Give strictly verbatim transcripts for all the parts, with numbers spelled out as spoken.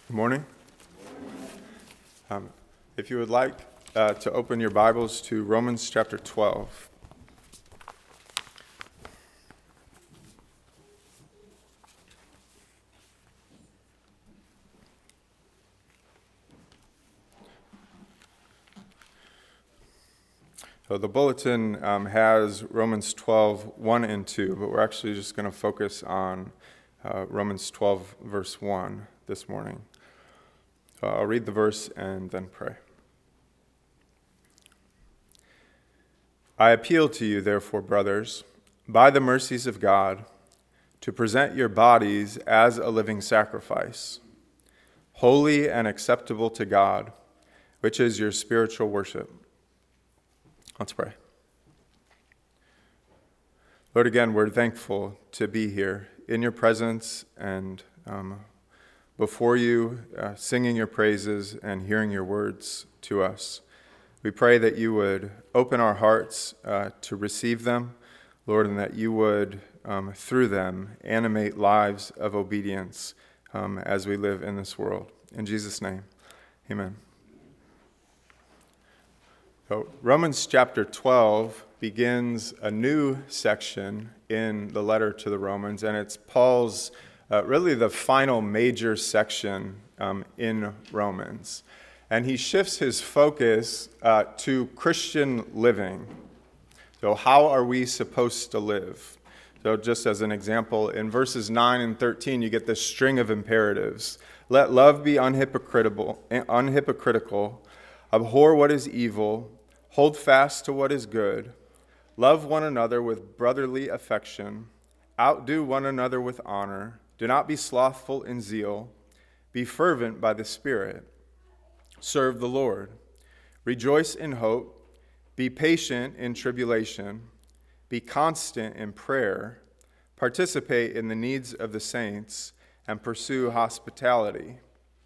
Good morning. Um, if you would like uh, to open your Bibles to Romans chapter twelve. So the bulletin um, has Romans twelve, one and two, but we're actually just going to focus on uh, Romans twelve, verse one this morning. So I'll read the verse and then pray. I appeal to you, therefore, brothers, by the mercies of God, to present your bodies as a living sacrifice, holy and acceptable to God, which is your spiritual worship. Let's pray. Lord, again, we're thankful to be here in your presence and um, before you, uh, singing your praises and hearing your words to us. We pray that you would open our hearts uh, to receive them, Lord, and that you would, um, through them, animate lives of obedience um, as we live in this world. In Jesus' name, amen. So Romans chapter twelve begins a new section in the letter to the Romans, and it's Paul's uh, really the final major section um, in Romans. And he shifts his focus uh, to Christian living. So how are we supposed to live? So just as an example, in verses nine and thirteen, you get this string of imperatives. Let love be unhypocritical, unhypocritical, abhor what is evil, hold fast to what is good, love one another with brotherly affection, outdo one another with honor, do not be slothful in zeal, be fervent by the Spirit, serve the Lord, rejoice in hope, be patient in tribulation, be constant in prayer, participate in the needs of the saints, and pursue hospitality.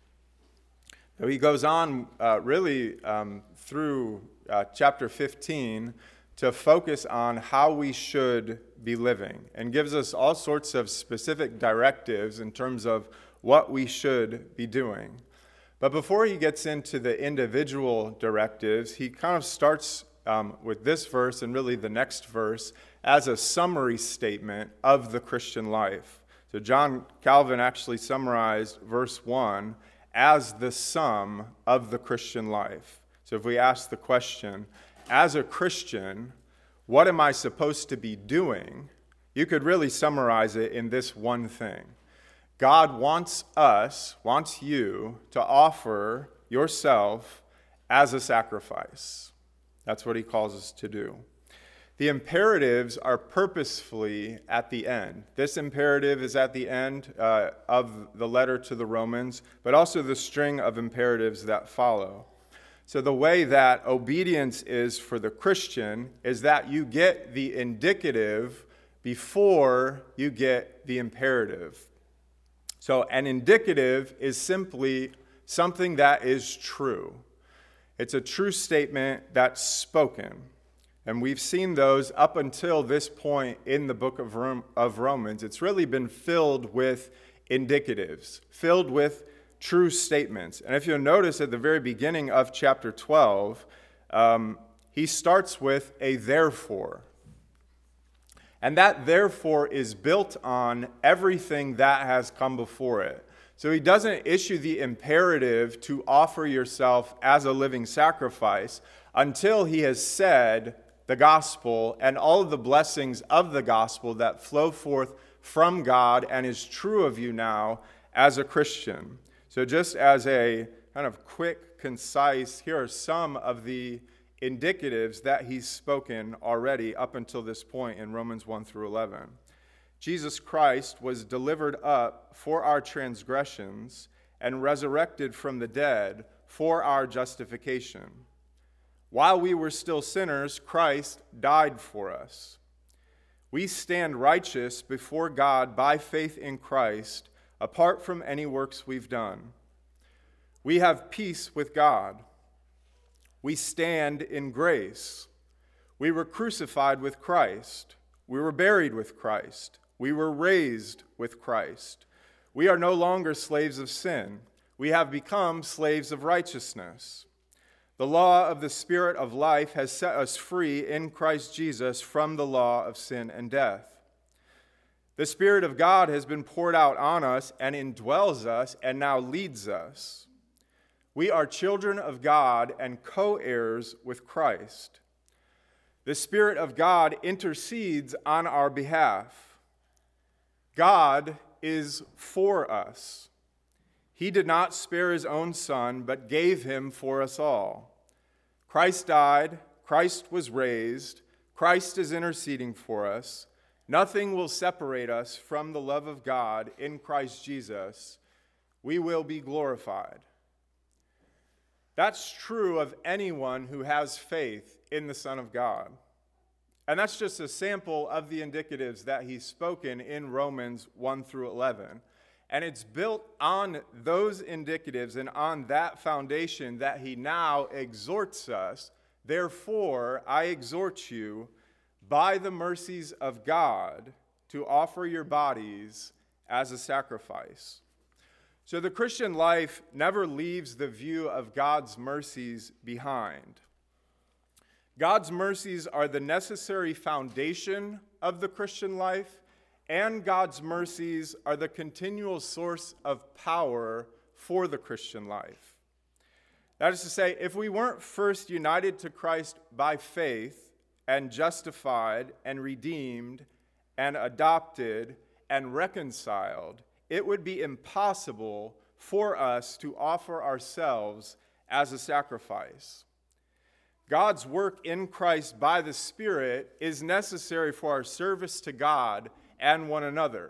So he goes on uh, really um, through uh, chapter fifteen to focus on how we should be living and gives us all sorts of specific directives in terms of what we should be doing. But before he gets into the individual directives, he kind of starts um, with this verse and really the next verse as a summary statement of the Christian life. So John Calvin actually summarized verse one as the sum of the Christian life. So if we ask the question, as a Christian, what am I supposed to be doing? You could really summarize it in this one thing. God wants us, wants you, to offer yourself as a sacrifice. That's what he calls us to do. The imperatives are purposefully at the end. This imperative is at the end uh, of the letter to the Romans, but also the string of imperatives that follow. So the way that obedience is for the Christian is that you get the indicative before you get the imperative. So an indicative is simply something that is true. It's a true statement that's spoken. And we've seen those up until this point in the book of Rom- of Romans. It's really been filled with indicatives, filled with true statements. And if you'll notice at the very beginning of chapter twelve, um, he starts with a therefore. And that therefore is built on everything that has come before it. So he doesn't issue the imperative to offer yourself as a living sacrifice until he has said the gospel and all of the blessings of the gospel that flow forth from God and is true of you now as a Christian. So just as a kind of quick, concise, here are some of the indicatives that he's spoken already up until this point in Romans one through eleven. Jesus Christ was delivered up for our transgressions and resurrected from the dead for our justification. While we were still sinners, Christ died for us. We stand righteous before God by faith in Christ, apart from any works we've done. We have peace with God. We stand in grace. We were crucified with Christ. We were buried with Christ. We were raised with Christ. We are no longer slaves of sin. we have become slaves of righteousness. The law of the Spirit of life has set us free in Christ Jesus from the law of sin and death. The Spirit of God has been poured out on us and indwells us and now leads us. We are children of God and co-heirs with Christ. The Spirit of God intercedes on our behalf. God is for us. He did not spare his own Son, but gave him for us all. Christ died, Christ was raised, Christ is interceding for us. Nothing will separate us from the love of God in Christ Jesus. We will be glorified. That's true of anyone who has faith in the Son of God. And that's just a sample of the indicatives that he's spoken in Romans one through eleven. And it's built on those indicatives and on that foundation that he now exhorts us. Therefore, I exhort you, by the mercies of God, to offer your bodies as a sacrifice. So the Christian life never leaves the view of God's mercies behind. God's mercies are the necessary foundation of the Christian life, and God's mercies are the continual source of power for the Christian life. That is to say, if we weren't first united to Christ by faith and justified and redeemed and adopted and reconciled, it would be impossible for us to offer ourselves as a sacrifice. God's work in Christ by the Spirit is necessary for our service to God and one another.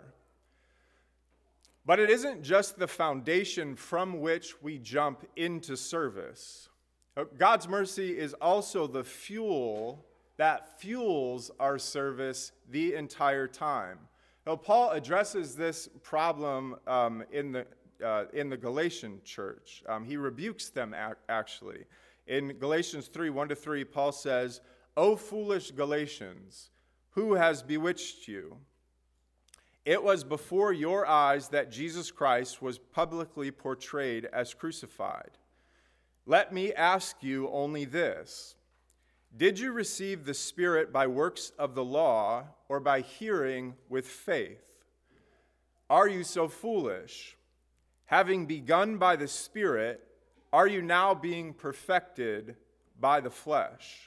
But it isn't just the foundation from which we jump into service. God's mercy is also the fuel that fuels our service the entire time. Now, Paul addresses this problem um, in the uh, in the Galatian church. Um, he rebukes them ac- actually. In Galatians three, one to three, Paul says, "O foolish Galatians, who has bewitched you? It was before your eyes that Jesus Christ was publicly portrayed as crucified. Let me ask you only this. Did you receive the Spirit by works of the law or by hearing with faith? Are you so foolish? Having begun by the Spirit, are you now being perfected by the flesh?"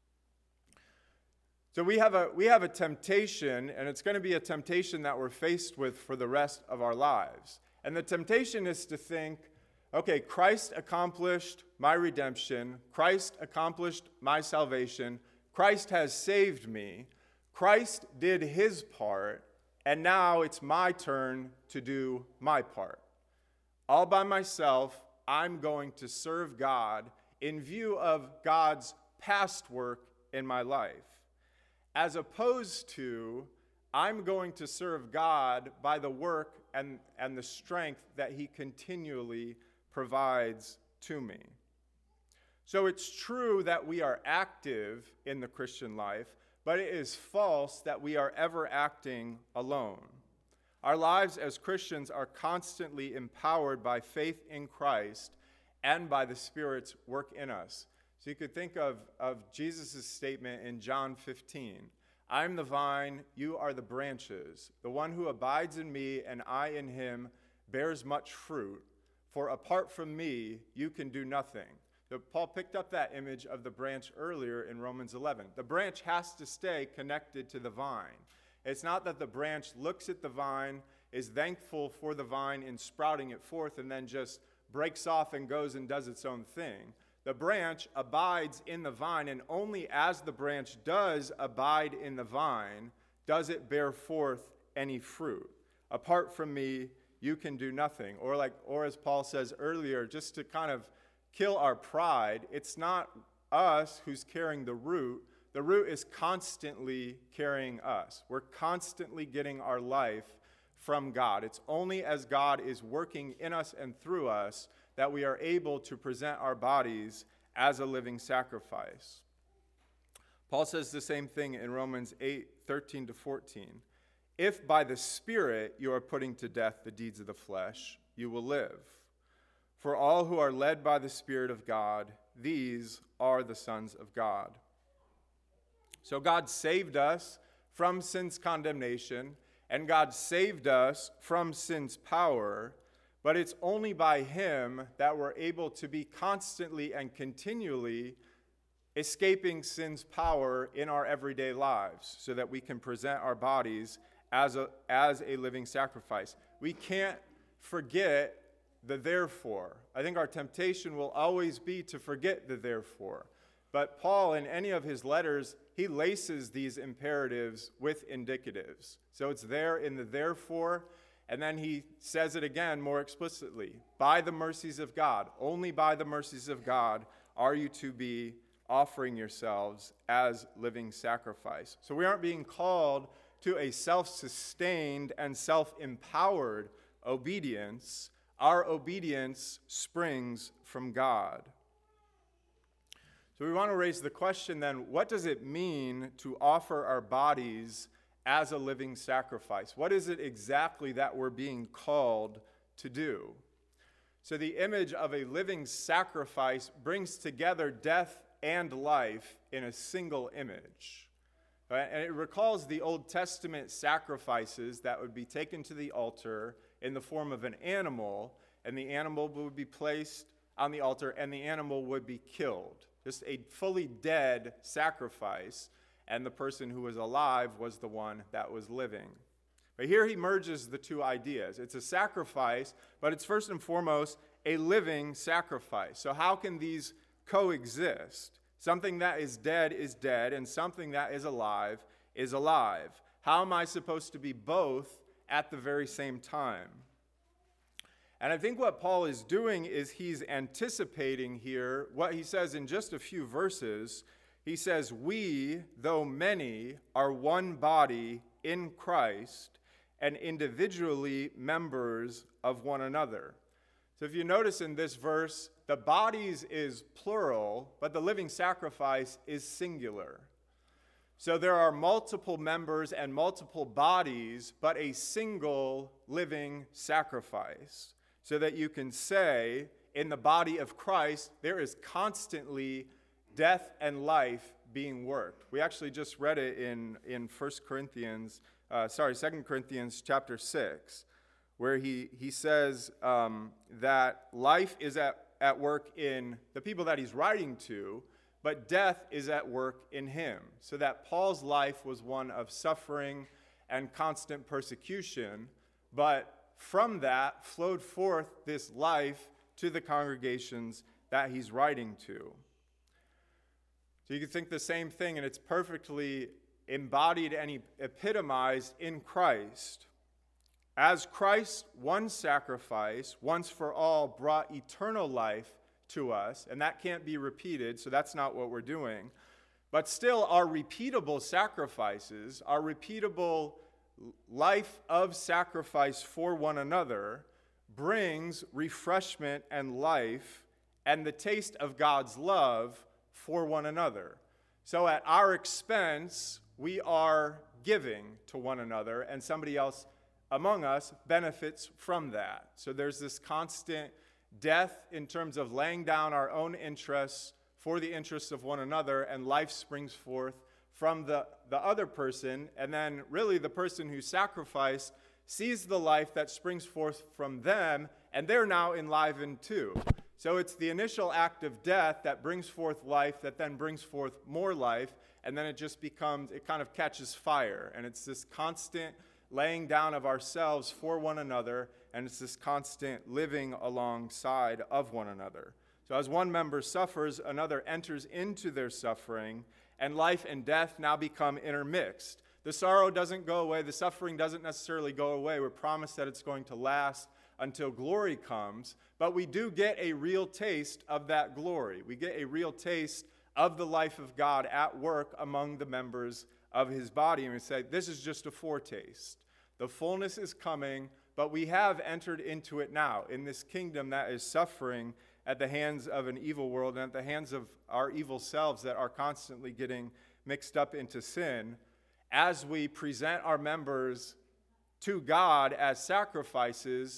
So we have a we have a temptation, and it's going to be a temptation that we're faced with for the rest of our lives. And the temptation is to think, okay, Christ accomplished my redemption. Christ accomplished my salvation. Christ has saved me. Christ did his part, and now it's my turn to do my part. All by myself, I'm going to serve God in view of God's past work in my life, as opposed to I'm going to serve God by the work and, and the strength that he continually provides to me. So it's true that we are active in the Christian life, but it is false that we are ever acting alone. Our lives as Christians are constantly empowered by faith in Christ and by the Spirit's work in us. So you could think of, of Jesus' statement in John fifteen. I am the vine, you are the branches. The one who abides in me and I in him bears much fruit. For apart from me, you can do nothing. So Paul picked up that image of the branch earlier in Romans eleven. The branch has to stay connected to the vine. It's not that the branch looks at the vine, is thankful for the vine in sprouting it forth, and then just breaks off and goes and does its own thing. The branch abides in the vine, and only as the branch does abide in the vine does it bear forth any fruit. Apart from me, you can do nothing. Or like, or as Paul says earlier, just to kind of kill our pride, it's not us who's carrying the root. The root is constantly carrying us. We're constantly getting our life from God. It's only as God is working in us and through us that we are able to present our bodies as a living sacrifice. Paul says the same thing in Romans eight, thirteen to fourteen. If by the Spirit you are putting to death the deeds of the flesh, you will live. For all who are led by the Spirit of God, these are the sons of God. So God saved us from sin's condemnation, and God saved us from sin's power, but it's only by him that we're able to be constantly and continually escaping sin's power in our everyday lives so that we can present our bodies as a, as a living sacrifice. We can't forget the therefore. I think our temptation will always be to forget the therefore. But Paul, in any of his letters, he laces these imperatives with indicatives. So it's there in the therefore, and then he says it again more explicitly. By the mercies of God, only by the mercies of God are you to be offering yourselves as living sacrifice. So we aren't being called to a self-sustained and self-empowered obedience. Our obedience springs from God. So we want to raise the question then, what does it mean to offer our bodies as a living sacrifice? What is it exactly that we're being called to do? So the image of a living sacrifice brings together death and life in a single image. And it recalls the Old Testament sacrifices that would be taken to the altar in the form of an animal, and the animal would be placed on the altar, and the animal would be killed. Just a fully dead sacrifice, and the person who was alive was the one that was living. But here he merges the two ideas. It's a sacrifice, but it's first and foremost a living sacrifice. So how can these coexist? Something that is dead is dead, and something that is alive is alive. How am I supposed to be both at the very same time? And I think what Paul is doing is he's anticipating here what he says in just a few verses. He says, we, though many, are one body in Christ and individually members of one another. So if you notice in this verse, the bodies is plural, but the living sacrifice is singular. So there are multiple members and multiple bodies, but a single living sacrifice. So that you can say, in the body of Christ, there is constantly death and life being worked. We actually just read it in, in First Corinthians, uh, sorry, Second Corinthians chapter six, where he, he says um, that life is at, at work in the people that he's writing to, but death is at work in him. So that Paul's life was one of suffering and constant persecution, but from that flowed forth this life to the congregations that he's writing to. So you can think the same thing, and it's perfectly embodied and epitomized in Christ. As Christ, one sacrifice, once for all, brought eternal life to us, and that can't be repeated, so that's not what we're doing. But still, our repeatable sacrifices, our repeatable life of sacrifice for one another brings refreshment and life and the taste of God's love for one another. So at our expense, we are giving to one another, and somebody else among us benefits from that. So there's this constant death in terms of laying down our own interests for the interests of one another, and life springs forth from the, the other person, and then really the person who sacrificed sees the life that springs forth from them, and they're now enlivened too. So it's the initial act of death that brings forth life, that then brings forth more life, and then it just becomes, it kind of catches fire, and it's this constant laying down of ourselves for one another, and it's this constant living alongside of one another. So as one member suffers, another enters into their suffering, and life and death now become intermixed. The sorrow doesn't go away. The suffering doesn't necessarily go away. We're promised that it's going to last until glory comes, but we do get a real taste of that glory. We get a real taste of the life of God at work among the members of his body, and we say, this is just a foretaste. The fullness is coming, but we have entered into it now, in this kingdom that is suffering at the hands of an evil world and at the hands of our evil selves that are constantly getting mixed up into sin. As we present our members to God as sacrifices,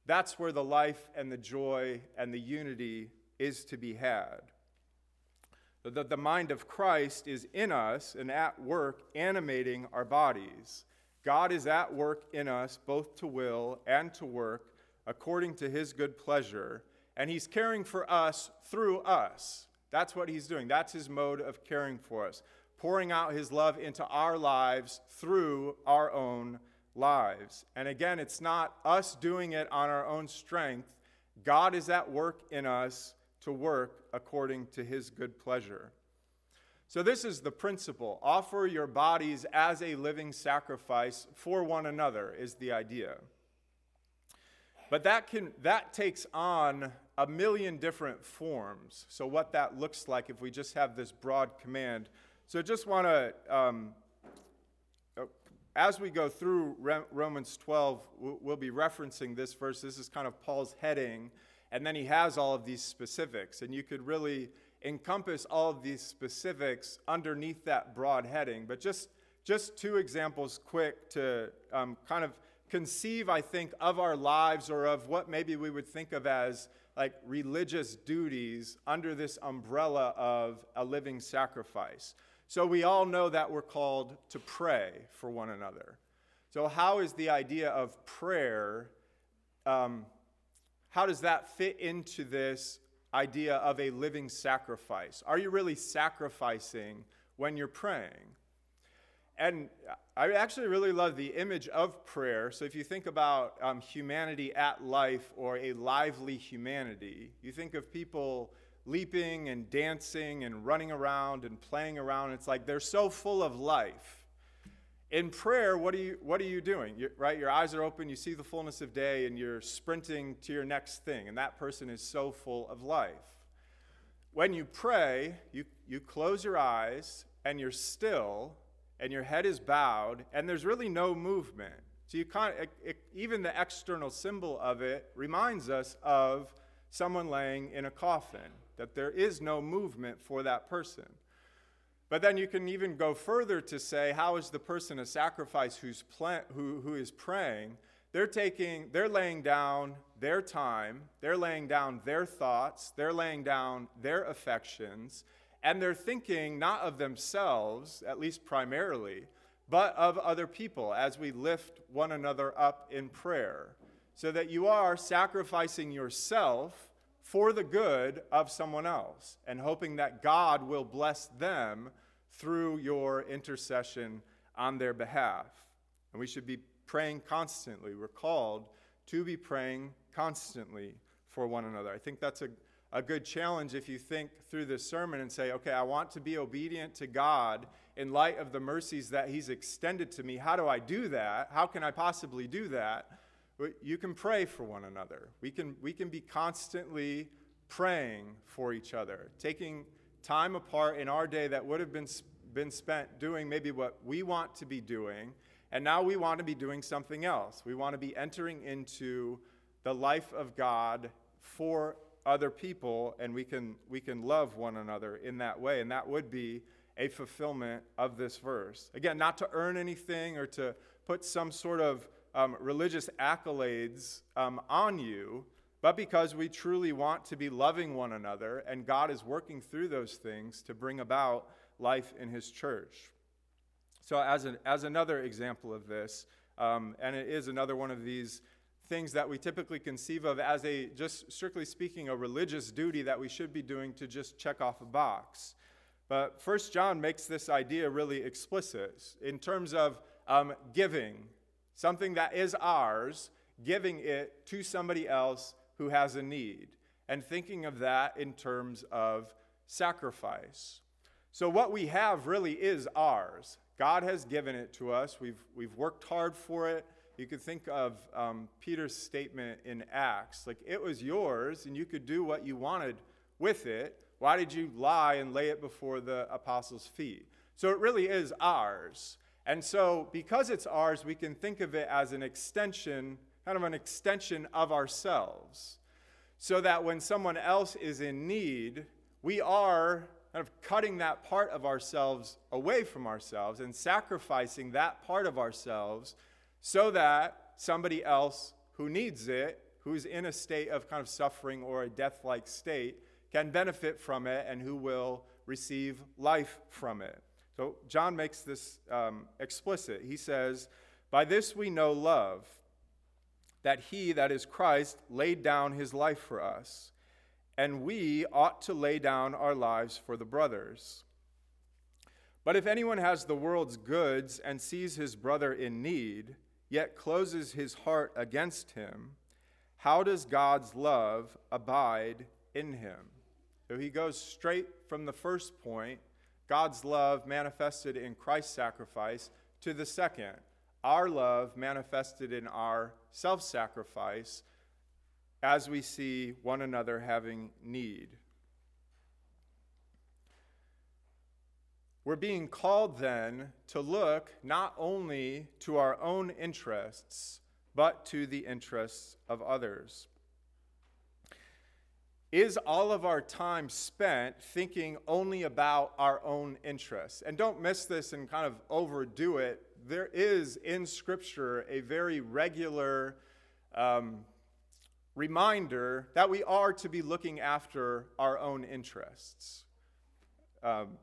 That's where the life and the joy and the unity is to be had. That the mind of Christ is in us and at work animating our bodies. God is at work in us both to will and to work according to his good pleasure, and he's caring for us through us. That's what he's doing. That's his mode of caring for us, pouring out his love into our lives through our own lives. And again, it's not us doing it on our own strength. God is at work in us to work according to his good pleasure. So this is the principle. Offer your bodies as a living sacrifice for one another is the idea. But that can that takes on a million different forms. So what that looks like if we just have this broad command. So just want to, um, as we go through Romans twelve, we'll be referencing this verse. This is kind of Paul's heading, and then he has all of these specifics. And you could really encompass all of these specifics underneath that broad heading. But just, just two examples quick to um, kind of conceive, I think, of our lives or of what maybe we would think of as like religious duties under this umbrella of a living sacrifice. So we all know that we're called to pray for one another. So how is the idea of prayer, um, how does that fit into this idea of a living sacrifice? Are you really sacrificing when you're praying? And I actually really love the image of prayer. So if you think about um, humanity at life or a lively humanity, you think of people leaping and dancing and running around and playing around. It's like they're so full of life. In prayer, what are you what are you doing? You're, right, your eyes are open, you see the fullness of day, and you're sprinting to your next thing. And that person is so full of life. When you pray, you, you close your eyes and you're still, and your head is bowed, and there's really no movement. So you kind of, it, even the external symbol of it reminds us of someone laying in a coffin, that there is no movement for that person. But then you can even go further to say, how is the person a sacrifice who's pla- who, who is praying? They're taking, they're laying down their time, they're laying down their thoughts, they're laying down their affections, and they're thinking not of themselves, at least primarily, but of other people as we lift one another up in prayer. So that you are sacrificing yourself for the good of someone else and hoping that God will bless them through your intercession on their behalf. And we should be praying constantly. We're called to be praying constantly for one another. I think that's a, a good challenge if you think through this sermon and say, okay, I want to be obedient to God in light of the mercies that he's extended to me. How do I do that? How can I possibly do that? You can pray for one another. We can we can be constantly praying for each other, taking time apart in our day that would have been been spent doing maybe what we want to be doing, and now we want to be doing something else. We want to be entering into the life of God for other people, and we can we can love one another in that way, and that would be a fulfillment of this verse. Again, not to earn anything or to put some sort of Um, religious accolades um, on you, but because we truly want to be loving one another, and God is working through those things to bring about life in his church. So as, an, as another example of this, um, and it is another one of these things that we typically conceive of as a, just strictly speaking, a religious duty that we should be doing to just check off a box. But First John makes this idea really explicit in terms of um, giving. Something that is ours, giving it to somebody else who has a need, and thinking of that in terms of sacrifice. So what we have really is ours. God has given it to us. We've, we've worked hard for it. You could think of um, Peter's statement in Acts, like it was yours and you could do what you wanted with it. Why did you lie and lay it before the apostles' feet? So it really is ours. And so because it's ours, we can think of it as an extension, kind of an extension of ourselves. So that when someone else is in need, we are kind of cutting that part of ourselves away from ourselves and sacrificing that part of ourselves so that somebody else who needs it, who's in a state of kind of suffering or a death-like state can benefit from it and who will receive life from it. So John makes this um, explicit. He says, "By this we know love, that he, that is Christ, laid down his life for us, and we ought to lay down our lives for the brothers. But if anyone has the world's goods and sees his brother in need, yet closes his heart against him, how does God's love abide in him?" So he goes straight from the first point, God's love manifested in Christ's sacrifice, to the second, our love manifested in our self-sacrifice as we see one another having need. We're being called then to look not only to our own interests, but to the interests of others. Is all of our time spent thinking only about our own interests? And don't miss this and kind of overdo it. There is in Scripture a very regular um, reminder that we are to be looking after our own interests. Um,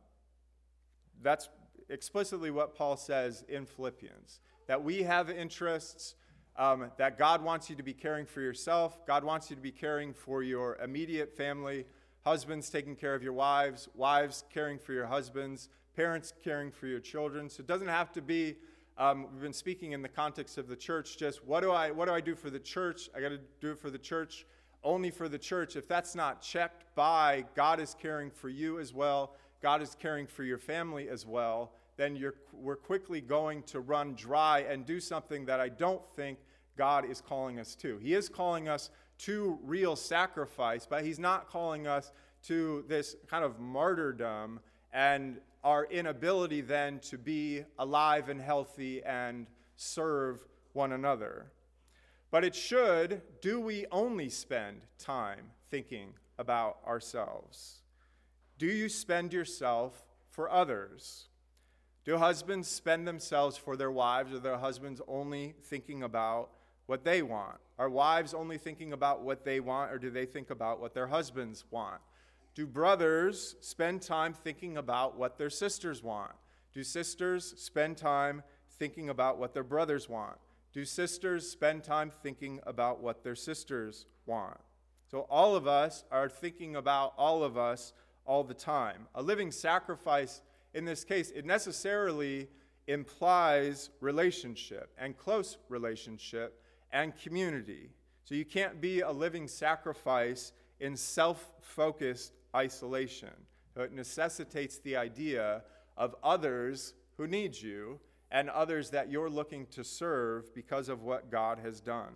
that's explicitly what Paul says in Philippians, that we have interests, um, that God wants you to be caring for yourself. God wants you to be caring for your immediate family, husbands taking care of your wives, wives caring for your husbands, parents caring for your children. So it doesn't have to be, um, we've been speaking in the context of the church, just what do I what do I do for the church? I got to do it for the church, only for the church. If that's not checked by God is caring for you as well, God is caring for your family as well, then you're, we're quickly going to run dry and do something that I don't think God is calling us to. He is calling us to real sacrifice, but he's not calling us to this kind of martyrdom and our inability then to be alive and healthy and serve one another. But it should, do we only spend time thinking about ourselves? Do you spend yourself for others? Do husbands spend themselves for their wives, or are their husbands only thinking about what they want? Are wives only thinking about what they want, or do they think about what their husbands want? Do brothers spend time thinking about what their sisters want? Do sisters spend time thinking about what their brothers want? Do sisters spend time thinking about what their sisters want? So all of us are thinking about all of us all the time. A living sacrifice, in this case, it necessarily implies relationship and close relationship and community. So you can't be a living sacrifice in self-focused isolation. So it necessitates the idea of others who need you and others that you're looking to serve because of what God has done.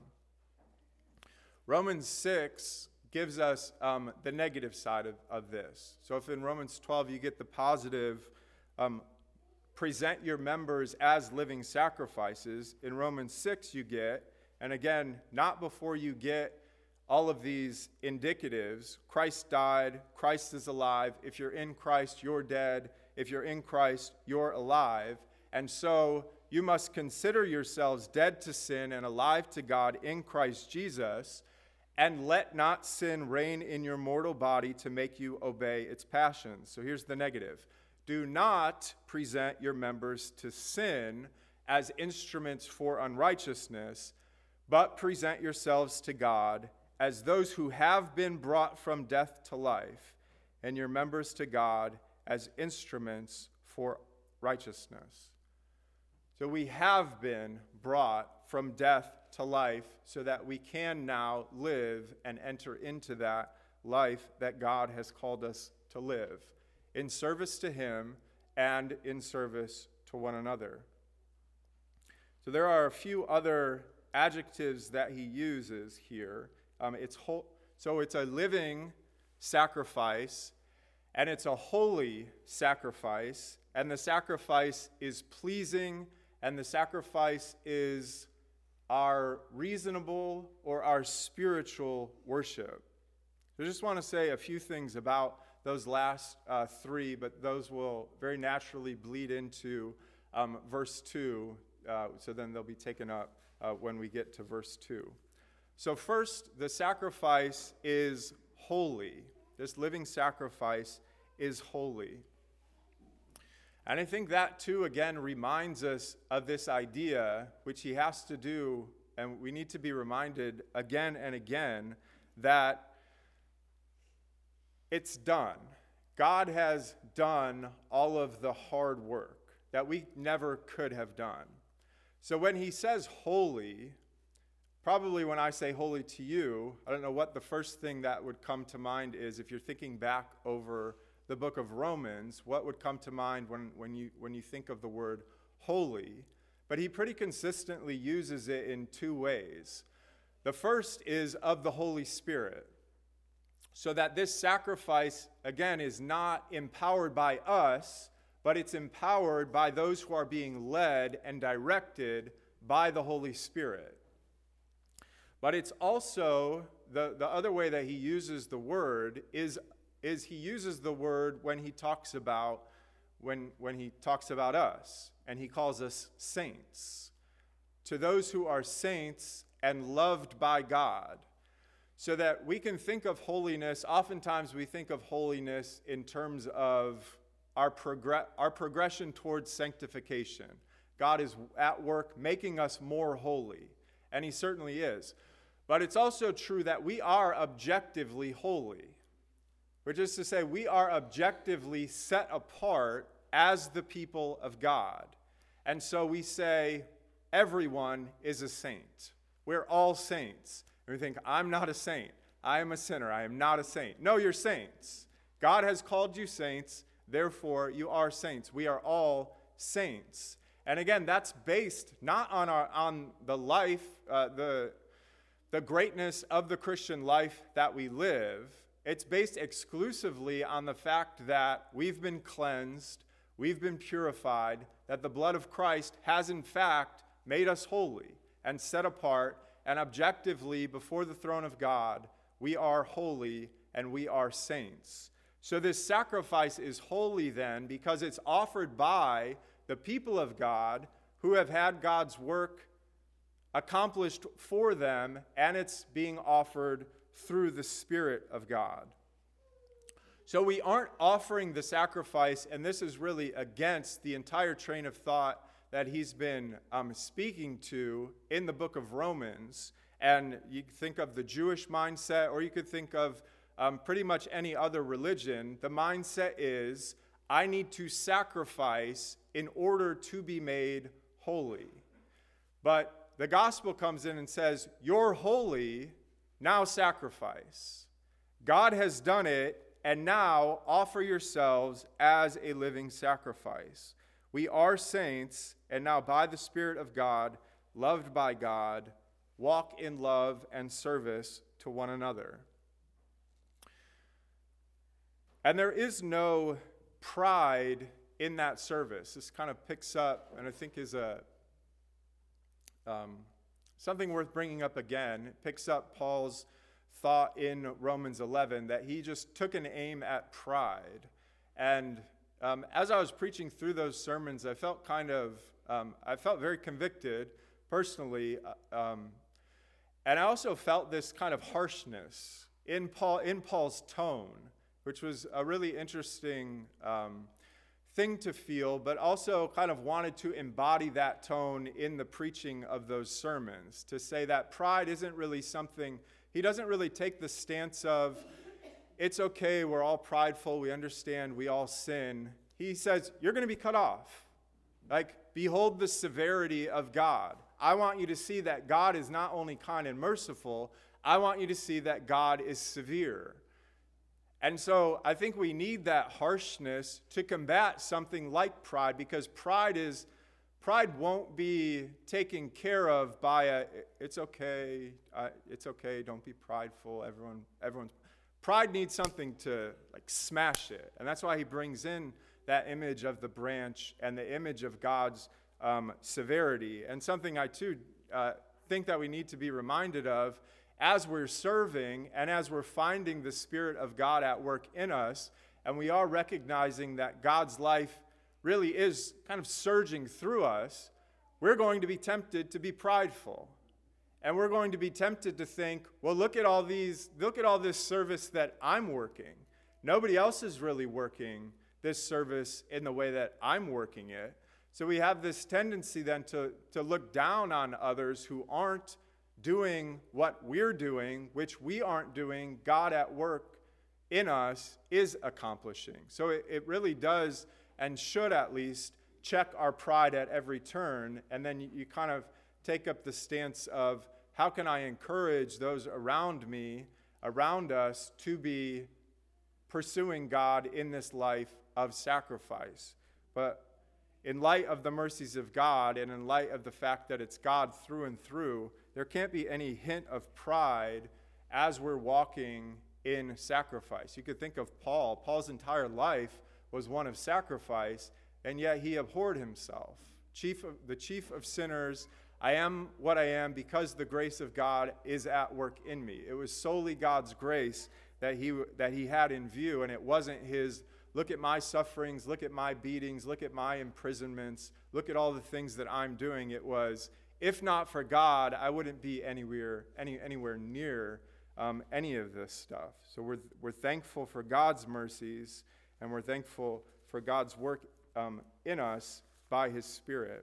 Romans six gives us um, the negative side of, of this. So if in Romans twelve you get the positive, um, present your members as living sacrifices, in Romans six you get, and again, not before you get all of these indicatives, Christ died, Christ is alive, if you're in Christ, you're dead, if you're in Christ, you're alive, and so you must consider yourselves dead to sin and alive to God in Christ Jesus, and let not sin reign in your mortal body to make you obey its passions. So here's the negative. Do not present your members to sin as instruments for unrighteousness, but present yourselves to God as those who have been brought from death to life, and your members to God as instruments for righteousness. So we have been brought from death to life so that we can now live and enter into that life that God has called us to live, in service to him and in service to one another. So there are a few other adjectives that he uses here. Um, it's whole, so it's a living sacrifice, and it's a holy sacrifice, and the sacrifice is pleasing, and the sacrifice is our reasonable or our spiritual worship. I just want to say a few things about those last uh, three, but those will very naturally bleed into um, verse two, uh, so then they'll be taken up uh, when we get to verse two. So first, the sacrifice is holy. This living sacrifice is holy. And I think that, too, again, reminds us of this idea, which he has to do, and we need to be reminded again and again, that it's done. God has done all of the hard work that we never could have done. So when he says holy, probably when I say holy to you, I don't know what the first thing that would come to mind is. If you're thinking back over the book of Romans, what would come to mind when, when you when you think of the word holy? But he pretty consistently uses it in two ways. The first is of the Holy Spirit, so that this sacrifice, again, is not empowered by us, but it's empowered by those who are being led and directed by the Holy Spirit. But it's also, the, the other way that he uses the word is is he uses the word when he talks about when when he talks about us, and he calls us saints. To those who are saints and loved by God. So that we can think of holiness, oftentimes we think of holiness in terms of our progress our progression towards sanctification. God is at work making us more holy, and he certainly is. But it's also true that we are objectively holy. Which is to say, we are objectively set apart as the people of God. And so we say, everyone is a saint. We're all saints. And we think, I'm not a saint. I am a sinner. I am not a saint. No, you're saints. God has called you saints. Therefore, you are saints. We are all saints. And again, that's based not on our on the life, uh, the, the greatness of the Christian life that we live. It's based exclusively on the fact that we've been cleansed, we've been purified, that the blood of Christ has in fact made us holy and set apart, and objectively before the throne of God, we are holy and we are saints. So this sacrifice is holy then because it's offered by the people of God who have had God's work accomplished for them, and it's being offered through the Spirit of God. So we aren't offering the sacrifice, and this is really against the entire train of thought that he's been um, speaking to in the book of Romans. And you think of the Jewish mindset, or you could think of um, pretty much any other religion. The mindset is, I need to sacrifice in order to be made holy. But the gospel comes in and says, you're holy, now sacrifice. God has done it, and now offer yourselves as a living sacrifice. We are saints, and now by the Spirit of God, loved by God, walk in love and service to one another. And there is no pride in that service. This kind of picks up, and I think is a um, something worth bringing up again. It picks up Paul's thought in Romans eleven that he just took an aim at pride. And um, as I was preaching through those sermons, I felt kind of, um, I felt very convicted personally. Um, and I also felt this kind of harshness in Paul, in Paul's tone, which was a really interesting um, thing to feel, but also kind of wanted to embody that tone in the preaching of those sermons, to say that pride isn't really something, he doesn't really take the stance of, it's okay, we're all prideful, we understand, we all sin. He says, you're going to be cut off. Like, behold the severity of God. I want you to see that God is not only kind and merciful, I want you to see that God is severe. And so I think we need that harshness to combat something like pride, because pride is pride won't be taken care of by a it's okay, uh, it's okay, don't be prideful. Everyone everyone's pride needs something to like smash it. And that's why he brings in that image of the branch and the image of God's um, severity. And something I too uh, think that we need to be reminded of as we're serving and as we're finding the Spirit of God at work in us, and we are recognizing that God's life really is kind of surging through us, we're going to be tempted to be prideful. And we're going to be tempted to think, well, look at all these, look at all this service that I'm working. Nobody else is really working this service in the way that I'm working it. So we have this tendency then to, to look down on others who aren't doing what we're doing, which we aren't doing. God at work in us is accomplishing. So it, it really does, and should at least, check our pride at every turn. And then you, you kind of take up the stance of, how can I encourage those around me, around us, to be pursuing God in this life of sacrifice? But in light of the mercies of God, and in light of the fact that it's God through and through, there can't be any hint of pride as we're walking in sacrifice. You could think of Paul. Paul's entire life was one of sacrifice, and yet he abhorred himself. Chief of, the chief of sinners, I am what I am because the grace of God is at work in me. It was solely God's grace that he that he had in view, and it wasn't his, look at my sufferings, look at my beatings, look at my imprisonments, look at all the things that I'm doing. It was, if not for God, I wouldn't be anywhere any anywhere near um, any of this stuff. So we're we're thankful for God's mercies, and we're thankful for God's work um, in us by His Spirit.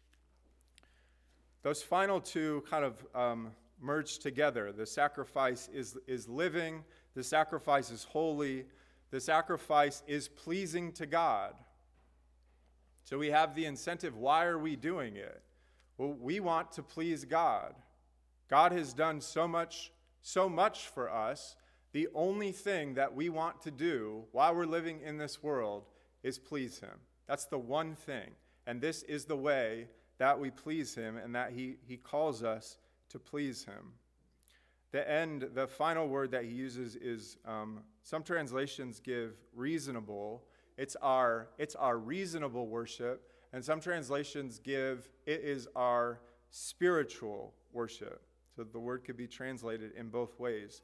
Those final two kind of um, merge together. The sacrifice is, is living. The sacrifice is holy. The sacrifice is pleasing to God. So we have the incentive. Why are we doing it? Well, we want to please God. God has done so much, so much for us. The only thing that we want to do while we're living in this world is please Him. That's the one thing. And this is the way that we please Him, and that He, he calls us to please Him. The end, the final word that he uses is, um, some translations give reasonable. It's our, it's our reasonable worship. And some translations give, it is our spiritual worship. So the word could be translated in both ways.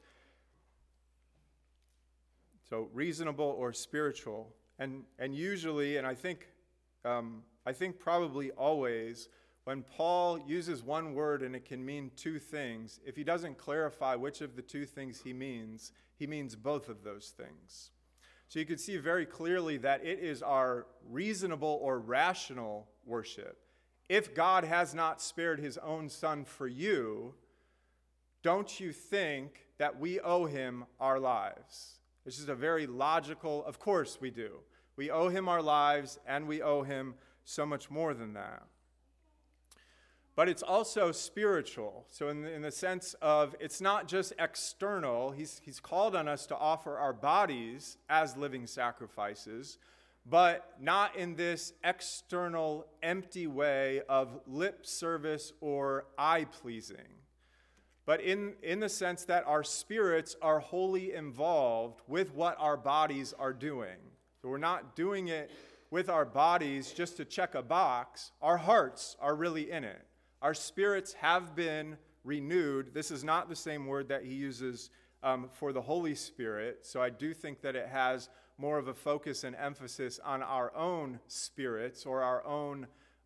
So reasonable or spiritual. And and usually, and I think um, I think probably always, when Paul uses one word and it can mean two things, if he doesn't clarify which of the two things he means, he means both of those things. So you can see very clearly that it is our reasonable or rational worship. If God has not spared His own Son for you, don't you think that we owe Him our lives? This is a very logical, of course we do. We owe Him our lives, and we owe Him so much more than that. But it's also spiritual. So in the, in the sense of, it's not just external. He's, he's called on us to offer our bodies as living sacrifices, but not in this external, empty way of lip service or eye-pleasing, but in, in the sense that our spirits are wholly involved with what our bodies are doing. So we're not doing it with our bodies just to check a box. Our hearts are really in it. Our spirits have been renewed. This is not the same word that he uses um, for the Holy Spirit, so I do think that it has more of a focus and emphasis on our own spirits or our own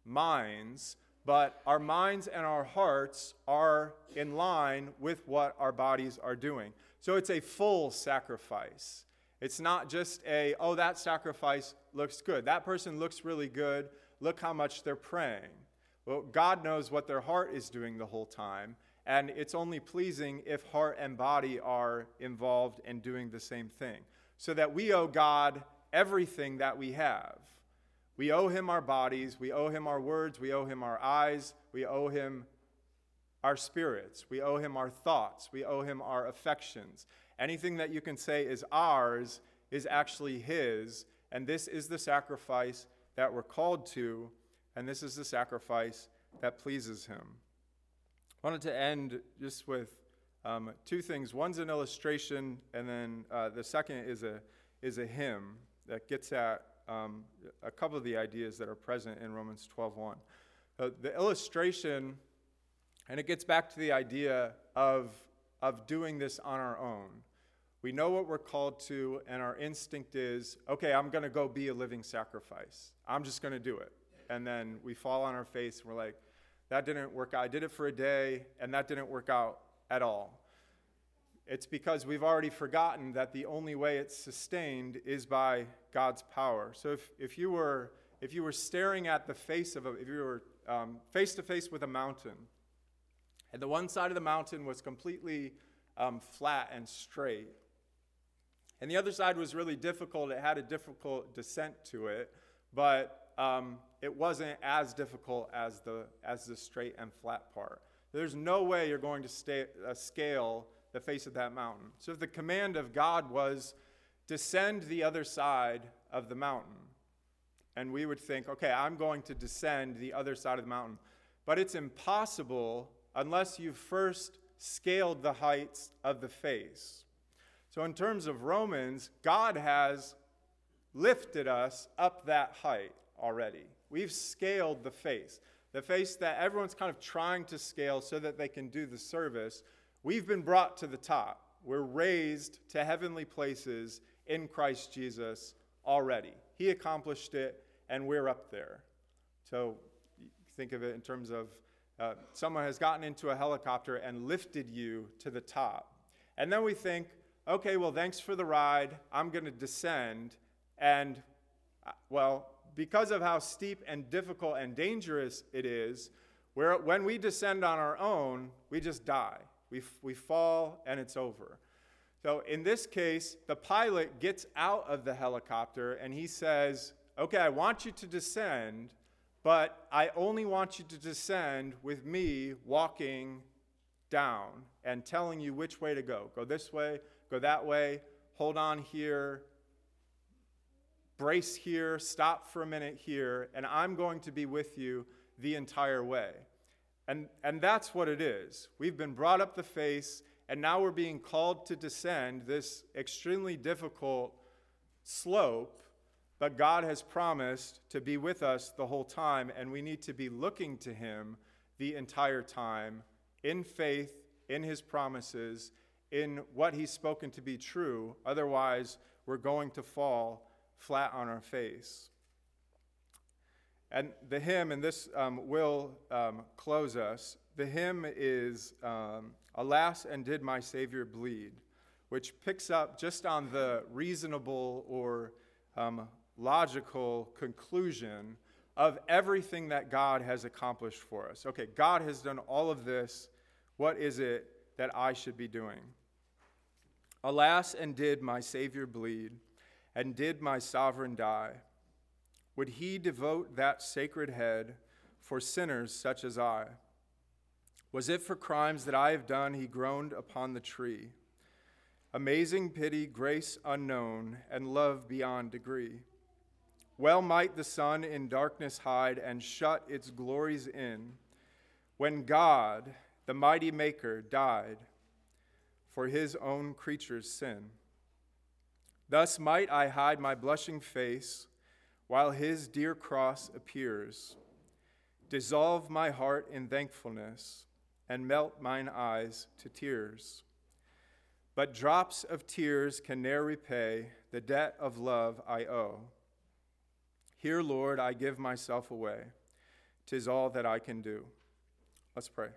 minds, but our minds and our hearts are in line with what our bodies are doing. So it's a full sacrifice. It's not just a, oh, that sacrifice looks good. That person looks really good. Look how much they're praying. Well, God knows what their heart is doing the whole time, and it's only pleasing if heart and body are involved in doing the same thing. So that we owe God everything that we have. We owe Him our bodies, we owe Him our words, we owe Him our eyes, we owe Him our spirits, we owe Him our thoughts, we owe Him our affections. Anything that you can say is ours is actually His, and this is the sacrifice that we're called to. And this is the sacrifice that pleases Him. I wanted to end just with um, two things. One's an illustration, and then uh, the second is a is a hymn that gets at um, a couple of the ideas that are present in Romans twelve one. Uh, the illustration, and it gets back to the idea of of doing this on our own. We know what we're called to, and our instinct is, okay, I'm going to go be a living sacrifice. I'm just going to do it. And then we fall on our face and we're like, that didn't work out. I did it for a day, and that didn't work out at all. It's because we've already forgotten that the only way it's sustained is by God's power. So if, if you were if you were staring at the face of a, if you were um, face to face with a mountain, and the one side of the mountain was completely um, flat and straight, and the other side was really difficult. It had a difficult descent to it, but um, it wasn't as difficult as the as the straight and flat part. There's no way you're going to stay, uh, scale the face of that mountain. So if the command of God was descend the other side of the mountain, and we would think, okay, I'm going to descend the other side of the mountain, but it's impossible unless you've first scaled the heights of the face. So in terms of Romans, God has lifted us up that height already. We've scaled the face. The face that everyone's kind of trying to scale so that they can do the service. We've been brought to the top. We're raised to heavenly places in Christ Jesus already. He accomplished it, and we're up there. So think of it in terms of uh, someone has gotten into a helicopter and lifted you to the top. And then we think, okay, well, thanks for the ride. I'm going to descend. And, uh, well, because of how steep and difficult and dangerous it is, where when we descend on our own, we just die. We, we fall, and it's over. So in this case, the pilot gets out of the helicopter, and he says, okay, I want you to descend, but I only want you to descend with me walking down and telling you which way to go. Go this way, go that way, hold on here, brace here, stop for a minute here, and I'm going to be with you the entire way. And, and that's what it is. We've been brought up the face, and now we're being called to descend this extremely difficult slope, but God has promised to be with us the whole time, and we need to be looking to him the entire time in faith, in his promises, in what he's spoken to be true. Otherwise, we're going to fall flat on our face. And the hymn, and this um, will um, close us, the hymn is um, Alas, and Did My Savior Bleed, which picks up just on the reasonable or um, logical conclusion of everything that God has accomplished for us. Okay, God has done all of this. What is it that I should be doing? Alas, and did my Savior bleed, and did my sovereign die? Would he devote that sacred head for sinners such as I? Was it for crimes that I have done he groaned upon the tree? Amazing pity, grace unknown, and love beyond degree. Well might the sun in darkness hide and shut its glories in, when God, the mighty Maker, died for his own creature's sin. Thus might I hide my blushing face while his dear cross appears, dissolve my heart in thankfulness, and melt mine eyes to tears. But drops of tears can ne'er repay the debt of love I owe. Here, Lord, I give myself away. 'Tis all that I can do. Let's pray.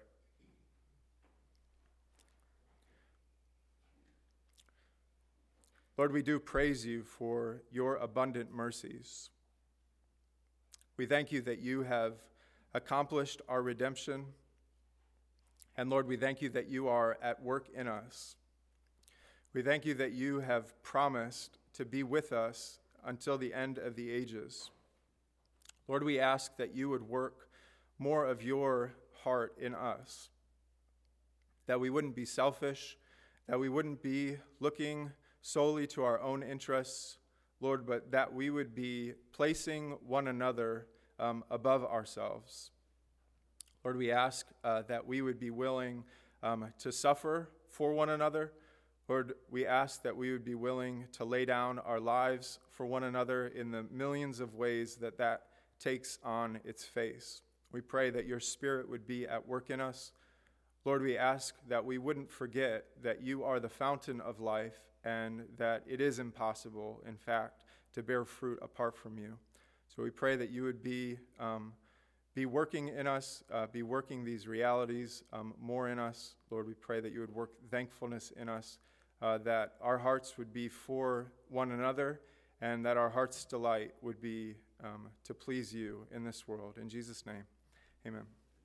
Lord, we do praise you for your abundant mercies. We thank you that you have accomplished our redemption. And Lord, we thank you that you are at work in us. We thank you that you have promised to be with us until the end of the ages. Lord, we ask that you would work more of your heart in us, that we wouldn't be selfish, that we wouldn't be looking solely to our own interests, Lord, but that we would be placing one another um, above ourselves. Lord, we ask uh, that we would be willing um, to suffer for one another. Lord, we ask that we would be willing to lay down our lives for one another in the millions of ways that that takes on its face. We pray that your Spirit would be at work in us. Lord, we ask that we wouldn't forget that you are the fountain of life and that it is impossible, in fact, to bear fruit apart from you. So we pray that you would be um, be working in us, uh, be working these realities um, more in us. Lord, we pray that you would work thankfulness in us, uh, that our hearts would be for one another, and that our heart's delight would be um, to please you in this world. In Jesus' name, amen.